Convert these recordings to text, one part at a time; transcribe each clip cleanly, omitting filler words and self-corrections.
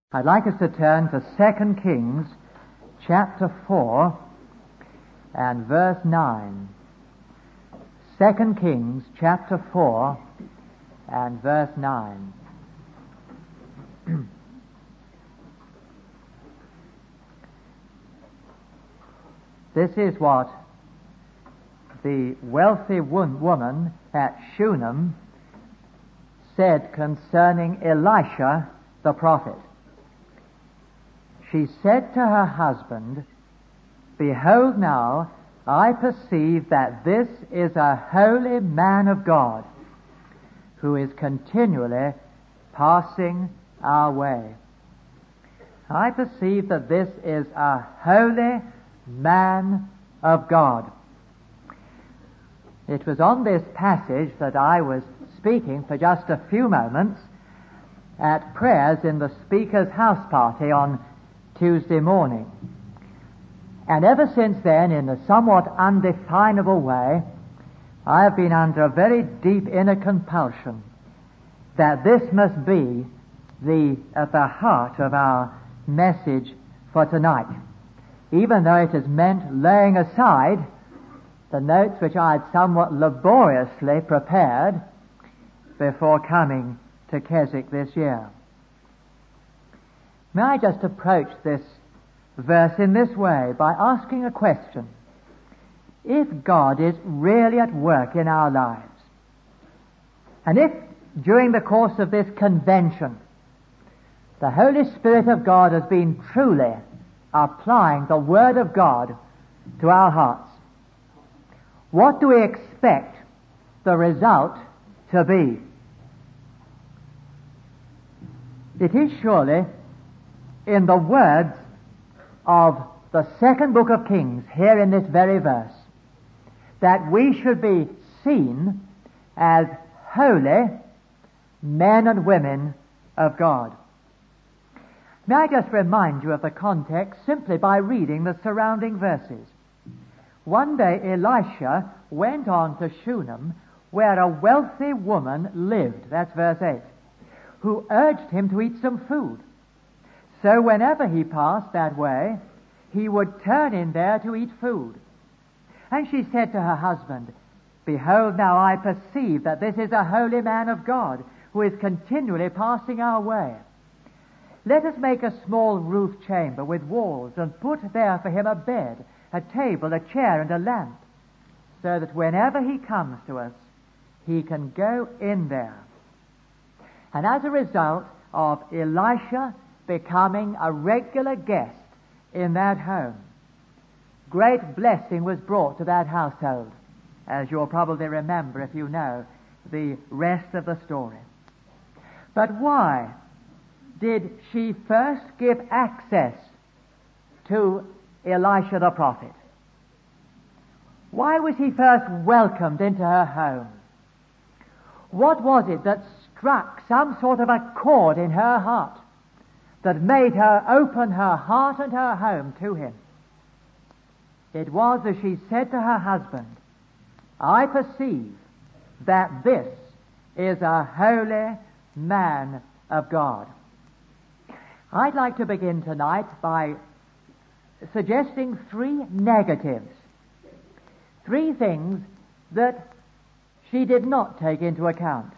I'd like us to turn to 2 Kings chapter 4 and verse 9. 2 Kings chapter 4 and verse 9. This is what the wealthy woman at Shunem said concerning Elisha the prophet. She said to her husband, "Behold now, I perceive that this is a holy man of God, who is continually passing our way." I perceive that this is a holy man of God. It was on this passage that I was speaking for just a few moments at prayers in the speaker's house party on Tuesday morning. And ever since then, in a somewhat undefinable way, I have been under a very deep inner compulsion that this must be at the heart of our message for tonight, even though it has meant laying aside the notes which I had somewhat laboriously prepared before coming to Keswick this year. May I just approach this verse in this way by asking a question? If God is really at work in our lives, and if during the course of this convention the Holy Spirit of God has been truly applying the Word of God to our hearts, what do we expect the result to be? It is surely in the words of the second book of Kings, here in this very verse, that we should be seen as holy men and women of God. May I just remind you of the context simply by reading the surrounding verses. One day Elisha went on to Shunem, where a wealthy woman lived, that's verse 8, who urged him to eat some food. So whenever he passed that way, he would turn in there to eat food. And she said to her husband, "Behold now, I perceive that this is a holy man of God, who is continually passing our way. Let us make a small roof chamber with walls, and put there for him a bed, a table, a chair, and a lamp, so that whenever he comes to us, he can go in there." And as a result of Elisha becoming a regular guest in that home, great blessing was brought to that household, as you'll probably remember if you know the rest of the story. But why did she first give access to Elisha the prophet? Why was he first welcomed into her home? What was it that struck some sort of a chord in her heart that made her open her heart and her home to him? It was as she said to her husband, "I perceive that this is a holy man of God." I'd like to begin tonight by suggesting three negatives, three things that she did not take into account.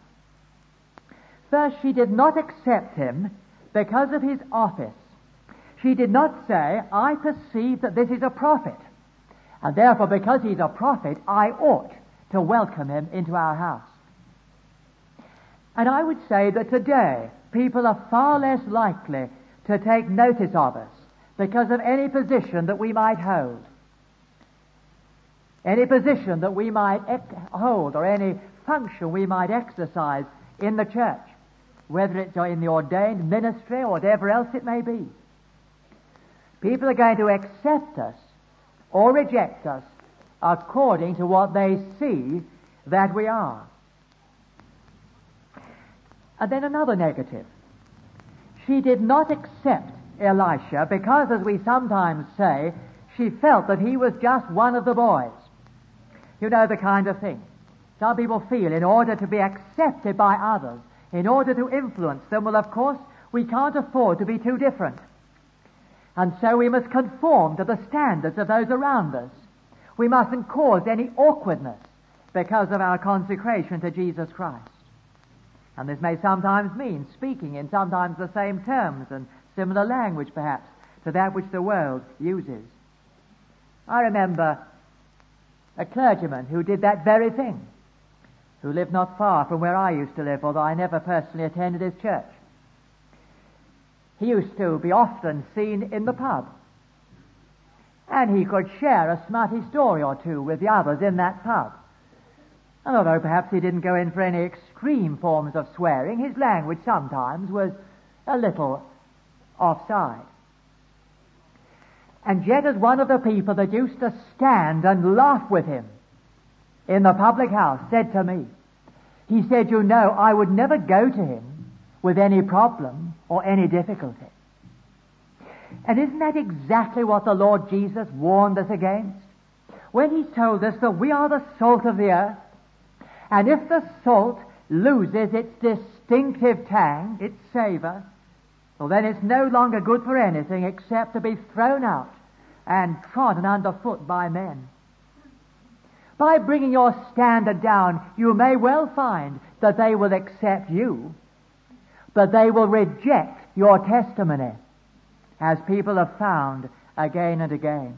First, she did not accept him because of his office. She did not say, "I perceive that this is a prophet, and therefore because he's a prophet, I ought to welcome him into our house." And I would say that today, people are far less likely to take notice of us because of any position that we might hold. Any position that we might hold, or any function we might exercise in the church, whether it's in the ordained ministry or whatever else it may be. People are going to accept us or reject us according to what they see that we are. And then another negative. She did not accept Elisha because, as we sometimes say, she felt that he was just one of the boys. You know the kind of thing. Some people feel in order to be accepted by others, in order to influence them, well, of course, We can't afford to be too different. And so we must conform to the standards of those around us. We mustn't cause any awkwardness because of our consecration to Jesus Christ. And this may sometimes mean speaking in sometimes the same terms and similar language, perhaps, to that which the world uses. I remember a clergyman who did that very thing, who lived not far from where I used to live, although I never personally attended his church. He used to be often seen in the pub, and he could share a smutty story or two with the others in that pub. And although perhaps he didn't go in for any extreme forms of swearing, his language sometimes was a little offside. And yet, as one of the people that used to stand and laugh with him in the public house said to me, he said, "You know, I would never go to him with any problem or any difficulty." And isn't that exactly what the Lord Jesus warned us against when he told us that we are the salt of the earth? And if the salt loses its distinctive tang, its savor, well, then it's no longer good for anything except to be thrown out and trodden underfoot by men. By bringing your standard down, you may well find that they will accept you, but they will reject your testimony, as people have found again and again.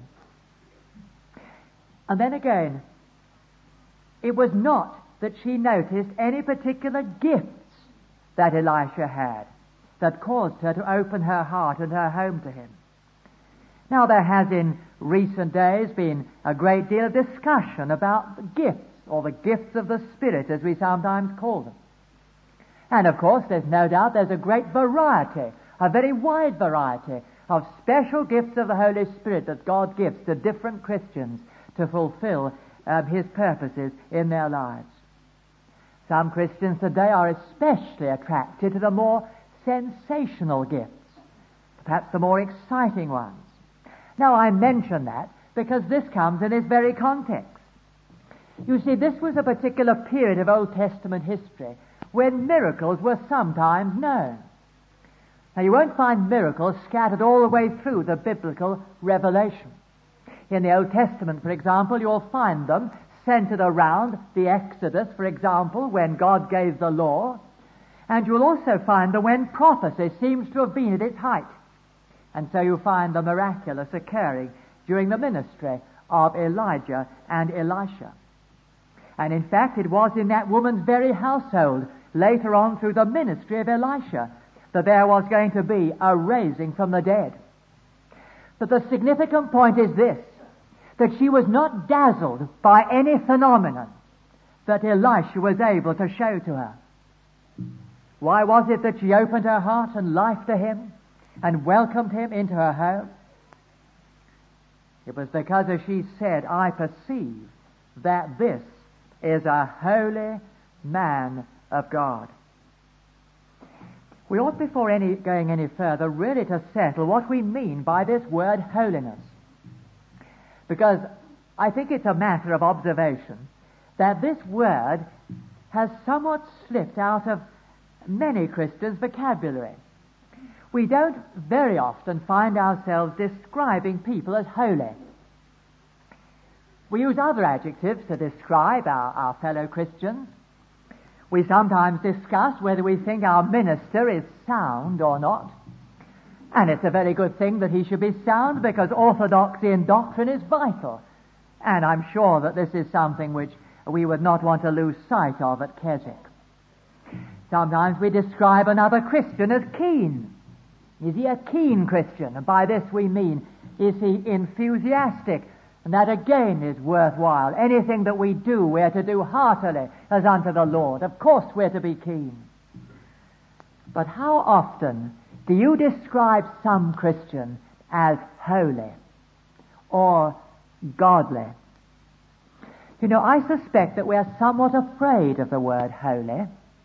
And then again, it was not that she noticed any particular gifts that Elisha had that caused her to open her heart and her home to him. Now, there has in recent days been a great deal of discussion about the gifts, or the gifts of the Spirit, as we sometimes call them. And of course, there's no doubt there's a great variety, a very wide variety of special gifts of the Holy Spirit that God gives to different Christians to fulfill His purposes in their lives. Some Christians today are especially attracted to the more sensational gifts, perhaps the more exciting ones. Now, I mention that because this comes in this very context. You see, this was a particular period of Old Testament history when miracles were sometimes known. Now, you won't find miracles scattered all the way through the biblical revelation. In the Old Testament, for example, you'll find them centered around the Exodus, for example, when God gave the law. And you'll also find them when prophecy seems to have been at its height. And so you find the miraculous occurring during the ministry of Elijah and Elisha. And in fact, it was in that woman's very household, later on through the ministry of Elisha, that there was going to be a raising from the dead. But the significant point is this, that she was not dazzled by any phenomenon that Elisha was able to show to her. Why was it that she opened her heart and life to him and welcomed him into her home? It was because, as she said, "I perceive that this is a holy man of God." We ought, before going any further, really to settle what we mean by this word holiness. Because I think it's a matter of observation that this word has somewhat slipped out of many Christians' vocabulary. We don't very often find ourselves describing people as holy. We use other adjectives to describe our fellow Christians. We sometimes discuss whether we think our minister is sound or not. And it's a very good thing that he should be sound, because orthodoxy in doctrine is vital. And I'm sure that this is something which we would not want to lose sight of at Keswick. Sometimes we describe another Christian as keen. Is he a keen Christian? And by this we mean, is he enthusiastic? And that again is worthwhile. Anything that we do, we're to do heartily as unto the Lord. Of course we're to be keen. But how often do you describe some Christian as holy or godly? You know, I suspect that we are somewhat afraid of the word holy.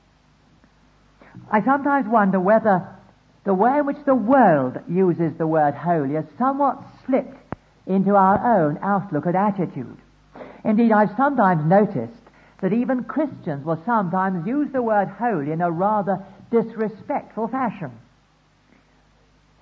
I sometimes wonder whether the way in which the world uses the word holy has somewhat slipped into our own outlook and attitude. Indeed, I've sometimes noticed that even Christians will sometimes use the word holy in a rather disrespectful fashion.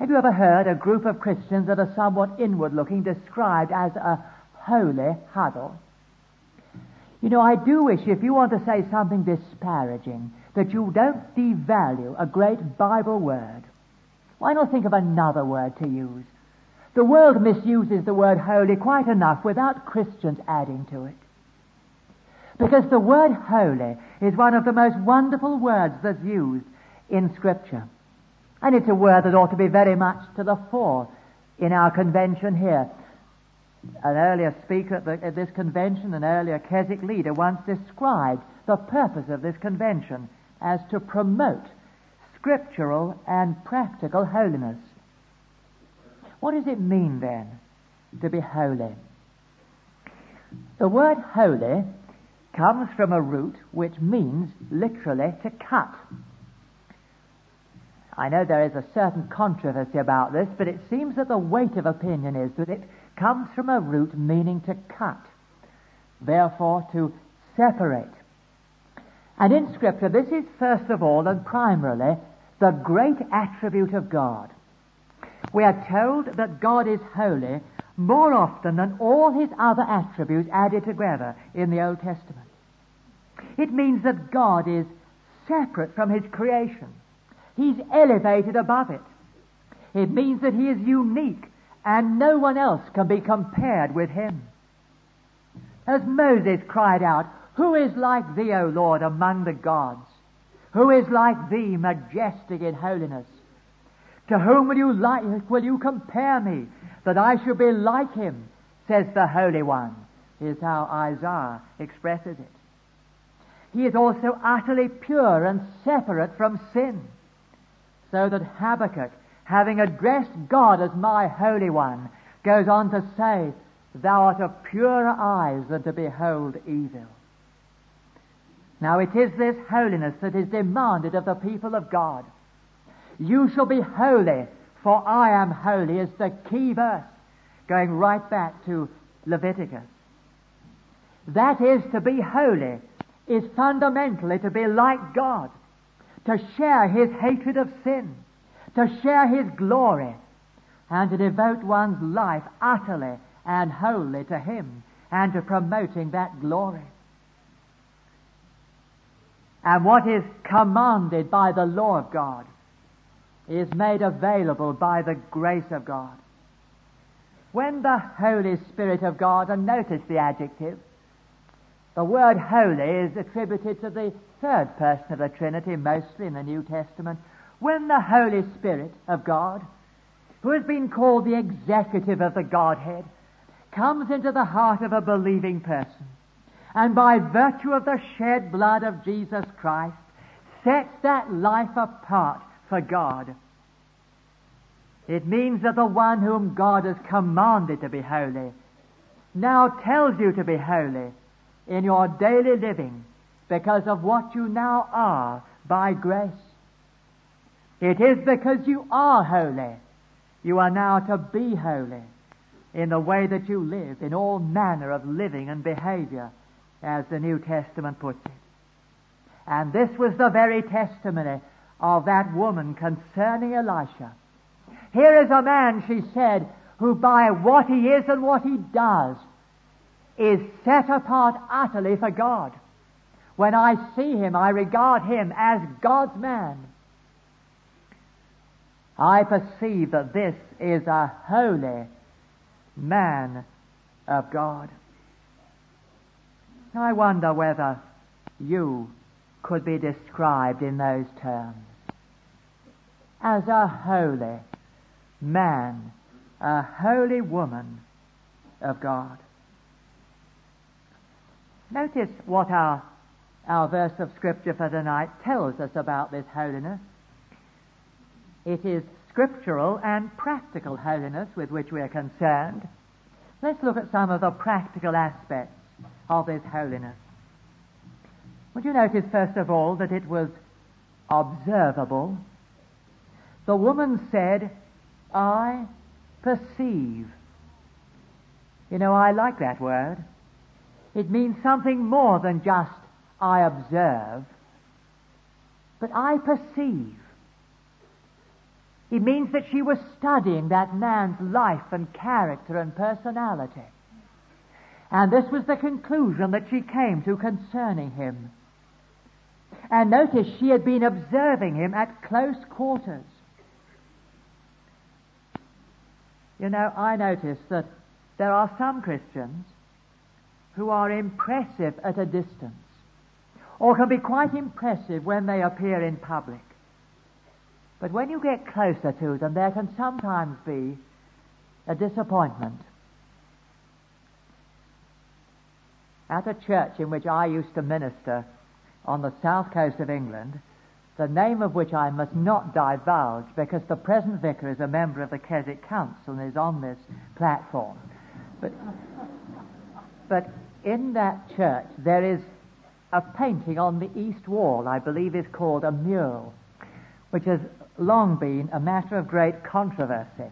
Have you ever heard a group of Christians that are somewhat inward-looking described as a holy huddle? You know, I do wish, if you want to say something disparaging, that you don't devalue a great Bible word. Why not think of another word to use? The world misuses the word holy quite enough without Christians adding to it. Because the word holy is one of the most wonderful words that's used in Scripture. And it's a word that ought to be very much to the fore in our convention here. An earlier speaker at this convention, an earlier Keswick leader, once described the purpose of this convention as to promote scriptural and practical holiness. What does it mean then to be holy? The word holy comes from a root which means literally to cut. I know there is a certain controversy about this, but it seems that the weight of opinion is that it comes from a root meaning to cut, therefore to separate. And in Scripture, this is first of all and primarily the great attribute of God. We are told that God is holy more often than all his other attributes added together in the Old Testament. It means that God is separate from his creation. He's elevated above it. It means that he is unique and no one else can be compared with him. As Moses cried out, "Who is like thee, O Lord, among the gods? Who is like thee, majestic in holiness? To whom will you compare me, that I should be like him, says the Holy One," is how Isaiah expresses it. He is also utterly pure and separate from sin, so that Habakkuk, having addressed God as my Holy One, goes on to say, "Thou art of purer eyes than to behold evil." Now it is this holiness that is demanded of the people of God. "You shall be holy, for I am holy," is the key verse, going right back to Leviticus. That is, to be holy is fundamentally to be like God, to share his hatred of sin, to share his glory, and to devote one's life utterly and wholly to him and to promoting that glory. And what is commanded by the law of God is made available by the grace of God. When the Holy Spirit of God, and notice the adjective, the word holy is attributed to the third person of the Trinity, mostly in the New Testament. When the Holy Spirit of God, who has been called the executive of the Godhead, comes into the heart of a believing person, and by virtue of the shed blood of Jesus Christ, sets that life apart for God, it means that the one whom God has commanded to be holy now tells you to be holy in your daily living because of what you now are by grace. It is because you are holy, you are now to be holy in the way that you live, in all manner of living and behavior, as the New Testament puts it. And this was the very testimony of that woman concerning Elisha. "Here is a man," she said, "who by what he is and what he does is set apart utterly for God. When I see him, I regard him as God's man. I perceive that this is a holy man of God." I wonder whether you could be described in those terms as a holy man, a holy woman of God. Notice what our verse of Scripture for tonight tells us about this holiness. It is scriptural and practical holiness with which we are concerned. Let's look at some of the practical aspects of this holiness. Would you notice, first of all, that it was observable? The woman said, "I perceive." You know, I like that word. It means something more than just "I observe," but "I perceive." It means that she was studying that man's life and character and personality. And this was the conclusion that she came to concerning him. And notice, she had been observing him at close quarters. You know, I notice that there are some Christians who are impressive at a distance, or can be quite impressive when they appear in public. But when you get closer to them, there can sometimes be a disappointment. At a church in which I used to minister on the south coast of England, the name of which I must not divulge because the present vicar is a member of the Keswick Council and is on this platform. But in that church there is a painting on the east wall, I believe is called a mural, which has long been a matter of great controversy.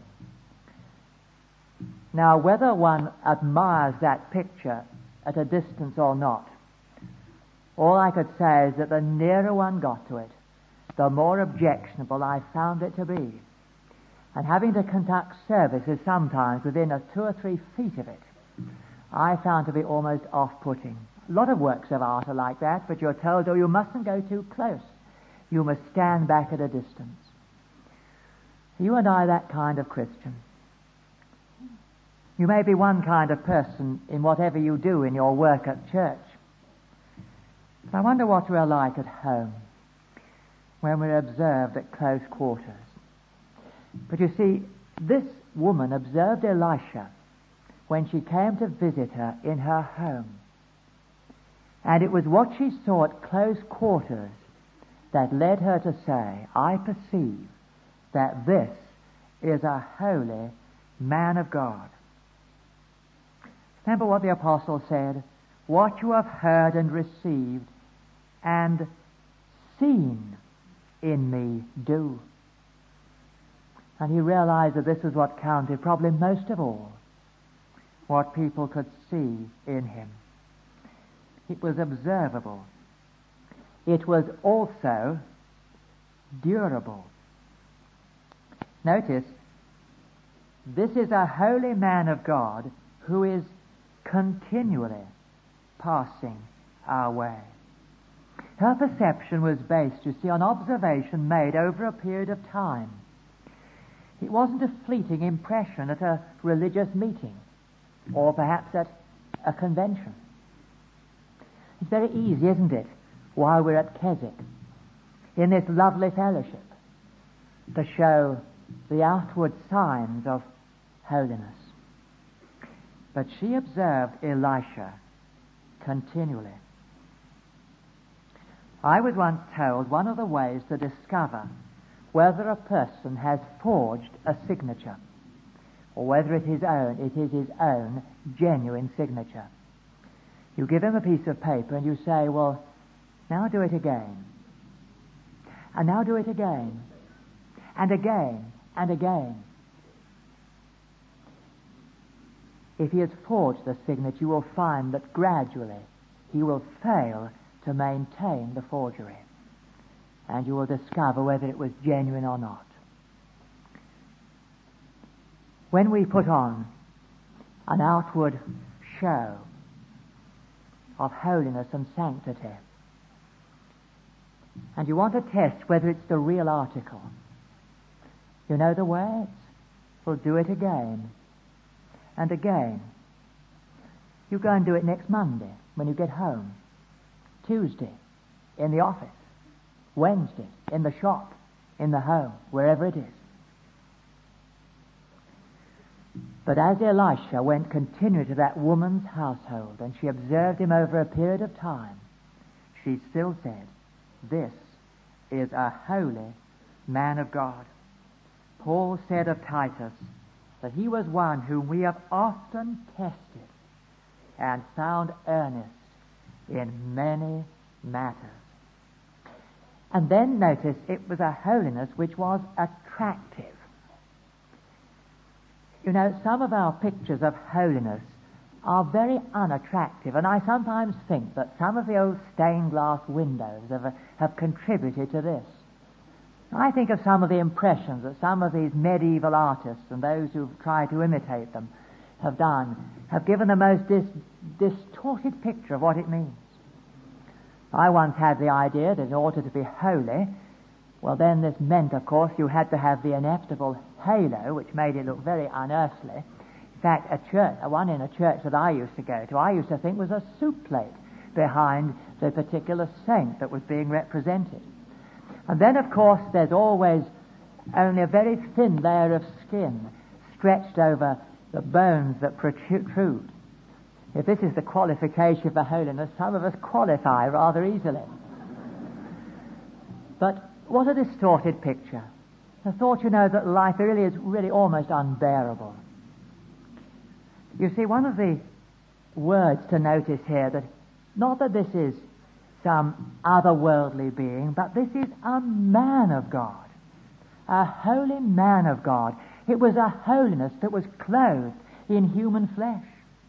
Now, whether one admires that picture at a distance or not, all I could say is that the nearer one got to it, the more objectionable I found it to be. And having to conduct services sometimes within 2 or 3 feet of it, I found to be almost off-putting. A lot of works of art are like that, but you're told, oh, you mustn't go too close. You must stand back at a distance. You and I, that kind of Christian. You may be one kind of person in whatever you do in your work at church. But I wonder what we're like at home when we're observed at close quarters. But you see, this woman observed Elisha when she came to visit her in her home. And it was what she saw at close quarters that led her to say, I perceive that this is a holy man of God. Remember what the apostle said, what you have heard and received and seen in me, do. And he realized that this was what counted probably most of all, what people could see in him. It was observable. It was also durable. Notice, this is a holy man of God who is continually passing our way. Her perception was based, you see, on observation made over a period of time. It wasn't a fleeting impression at a religious meeting or perhaps at a convention. It's very easy, isn't it, while we're at Keswick, in this lovely fellowship, to show the outward signs of holiness. But she observed Elisha continually. I was once told one of the ways to discover whether a person has forged a signature or whether it is his own genuine signature. You give him a piece of paper and you say, well, now do it again. And now do it again. And again. And again. If he has forged the signature, you will find that gradually he will fail to maintain the forgery. And you will discover whether it was genuine or not. When we put on an outward show of holiness and sanctity, and you want to test whether it's the real article, you know the way? We'll do it again and again. You go and do it next Monday when you get home, Tuesday in the office, Wednesday in the shop, in the home, wherever it is. But as Elisha went continually to that woman's household and she observed him over a period of time, she still said, this is a holy man of God. Paul said of Titus that he was one whom we have often tested and found earnest in many matters. And then notice it was a holiness which was attractive. You know, some of our pictures of holiness are very unattractive, and I sometimes think that some of the old stained glass windows have contributed to this. I think of some of the impressions that some of these medieval artists and those who've tried to imitate them have done, have given the most distorted picture of what it means. I once had the idea that in order to be holy, well then this meant, of course, you had to have the inevitable halo, which made it look very unearthly. In fact, one in a church that I used to go to, I used to think was a soup plate behind the particular saint that was being represented. And then, of course, there's always only a very thin layer of skin stretched over the bones that protrude. If this is the qualification for holiness, some of us qualify rather easily. But what a distorted picture. The thought, that life really is almost unbearable. You see, one of the words to notice here, that not that this is some otherworldly being, but this is a man of God, a holy man of God. It was a holiness that was clothed in human flesh.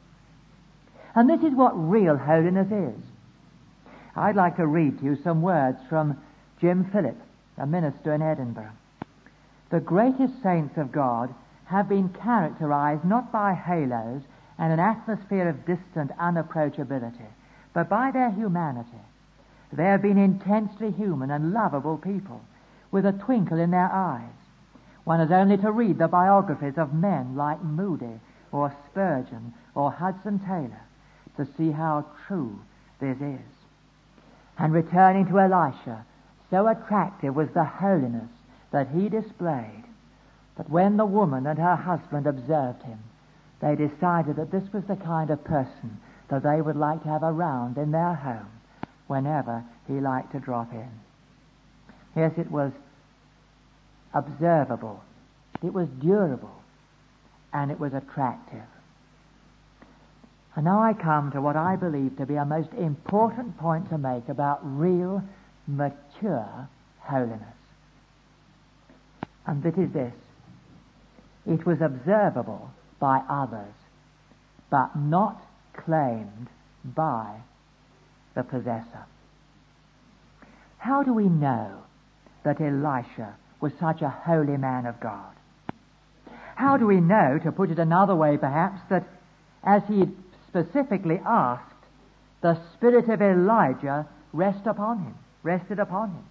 And this is what real holiness is. I'd like to read to you some words from Jim Phillip, a minister in Edinburgh. The greatest saints of God have been characterized not by halos and an atmosphere of distant unapproachability, but by their humanity. They have been intensely human and lovable people, with a twinkle in their eyes. One has only to read the biographies of men like Moody or Spurgeon or Hudson Taylor to see how true this is. And returning to Elisha, so attractive was the holiness that he displayed, that when the woman and her husband observed him, they decided that this was the kind of person that they would like to have around in their home whenever he liked to drop in. Yes, it was observable, it was durable, and it was attractive. And now I come to what I believe to be a most important point to make about real, mature holiness. And it is this: it was observable by others, but not claimed by the possessor. How do we know that Elisha was such a holy man of God? How do we know, to put it another way perhaps, that as he specifically asked, the spirit of Elijah rested upon him?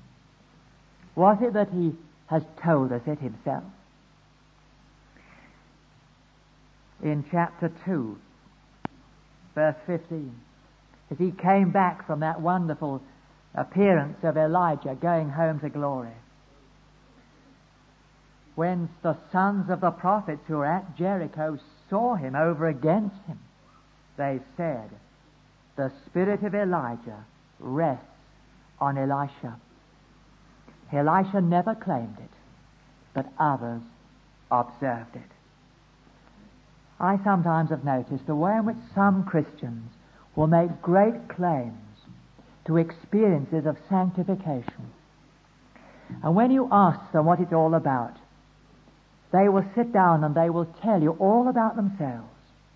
Was it that he has told us it himself? In chapter 2, verse 15, as he came back from that wonderful appearance of Elijah going home to glory, when the sons of the prophets who were at Jericho saw him over against him, they said, "The spirit of Elijah rests on Elisha." Elisha never claimed it, but others observed it. I sometimes have noticed the way in which some Christians will make great claims to experiences of sanctification. And when you ask them what it's all about, they will sit down and they will tell you all about themselves.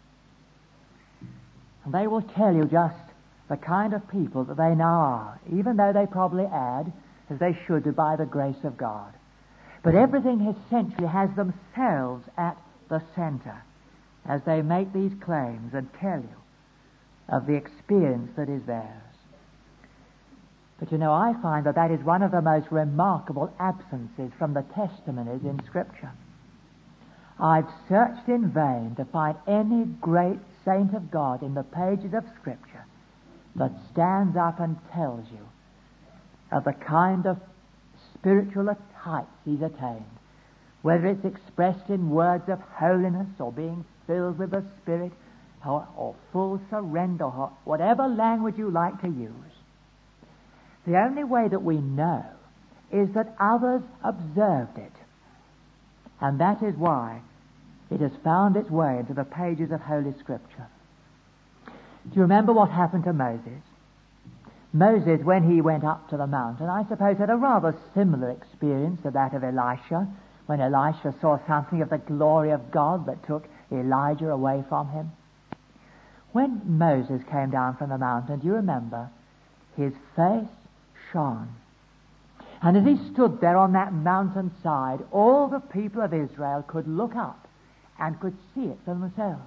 And they will tell you just the kind of people that they now are, even though they probably add, as they should do by the grace of God. But everything essentially has themselves at the center as they make these claims and tell you of the experience that is theirs. But I find that is one of the most remarkable absences from the testimonies in Scripture. I've searched in vain to find any great saint of God in the pages of Scripture that stands up and tells you of the kind of spiritual heights he's attained, whether it's expressed in words of holiness or being filled with the Spirit or full surrender, or whatever language you like to use. The only way that we know is that others observed it. And that is why it has found its way into the pages of Holy Scripture. Do you remember what happened to Moses? Moses, when he went up to the mountain, I suppose had a rather similar experience to that of Elisha, when Elisha saw something of the glory of God that took Elijah away from him. When Moses came down from the mountain, do you remember? His face shone. And as he stood there on that mountainside, all the people of Israel could look up and could see it for themselves.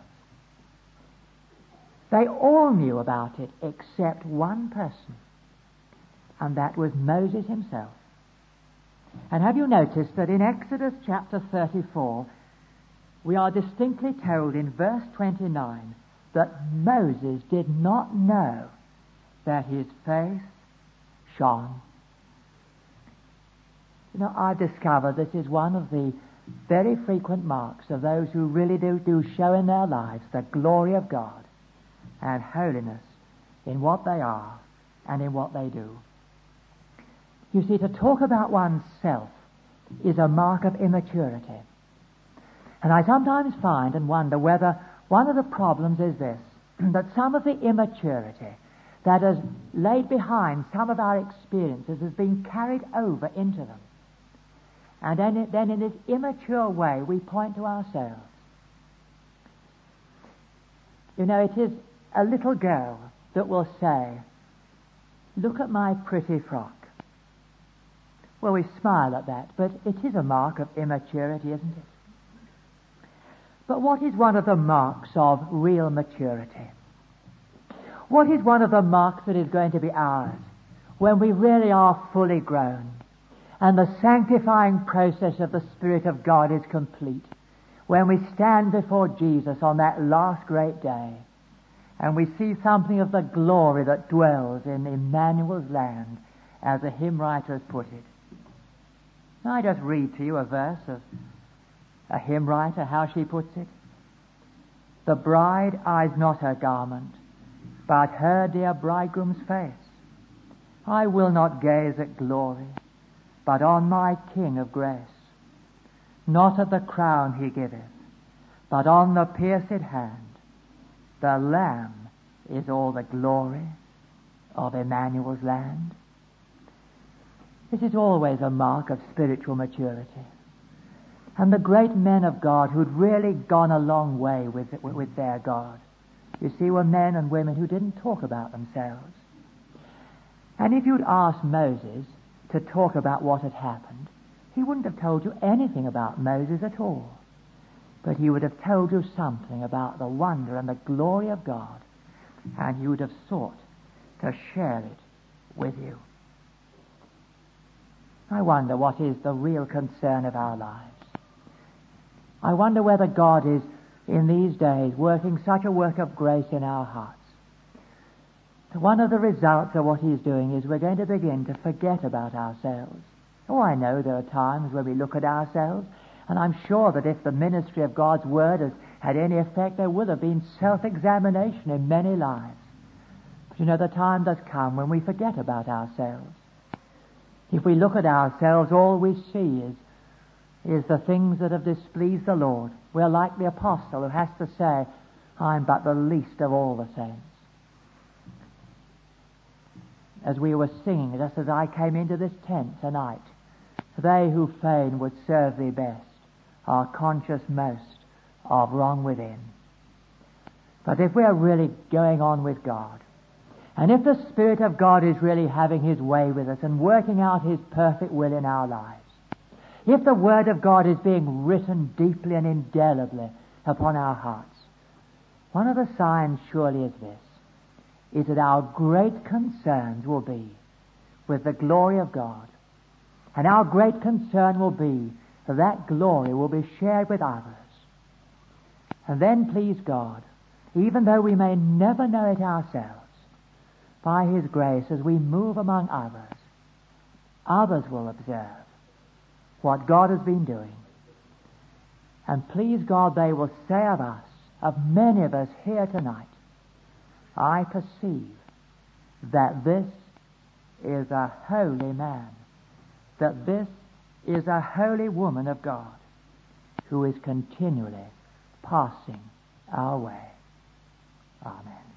They all knew about it except one person, and that was Moses himself. And have you noticed that in Exodus chapter 34, we are distinctly told in verse 29 that Moses did not know that his face shone. You know, I've discovered this is one of the very frequent marks of those who really do show in their lives the glory of God and holiness in what they are and in what they do. You see, to talk about oneself is a mark of immaturity. And I sometimes find and wonder whether one of the problems is this, that some of the immaturity that has laid behind some of our experiences has been carried over into them. And then in this immature way we point to ourselves. You know, it is a little girl that will say, "Look at my pretty frock." Well, we smile at that, but it is a mark of immaturity, isn't it? But what is one of the marks of real maturity? What is one of the marks that is going to be ours when we really are fully grown and the sanctifying process of the Spirit of God is complete? When we stand before Jesus on that last great day and we see something of the glory that dwells in Emmanuel's land, as the hymn writer has put it. I just read to you a verse of a hymn writer, how she puts it. "The bride eyes not her garment, but her dear bridegroom's face. I will not gaze at glory, but on my King of grace. Not at the crown he giveth, but on the pierced hand. The Lamb is all the glory of Emmanuel's land." This is always a mark of spiritual maturity. And the great men of God who'd really gone a long way with their God, you see, were men and women who didn't talk about themselves. And if you'd asked Moses to talk about what had happened, he wouldn't have told you anything about Moses at all. But he would have told you something about the wonder and the glory of God, and you would have sought to share it with you. I wonder what is the real concern of our lives. I wonder whether God is, in these days, working such a work of grace in our hearts. One of the results of what He's doing is we're going to begin to forget about ourselves. Oh, I know there are times where we look at ourselves, and I'm sure that if the ministry of God's Word has had any effect, there will have been self-examination in many lives. But you know, the time does come when we forget about ourselves. If we look at ourselves, all we see is the things that have displeased the Lord. We're like the apostle who has to say, "I'm but the least of all the saints." As we were singing, just as I came into this tent tonight, "They who fain would serve thee best are conscious most of wrong within." But if we are really going on with God, and if the Spirit of God is really having His way with us and working out His perfect will in our lives, if the Word of God is being written deeply and indelibly upon our hearts, one of the signs surely is this, is that our great concerns will be with the glory of God. And our great concern will be that that glory will be shared with others. And then, please God, even though we may never know it ourselves, by His grace, as we move among others, others will observe what God has been doing. And please God, they will say of us, of many of us here tonight, "I perceive that this is a holy man, that this is a holy woman of God who is continually passing our way." Amen.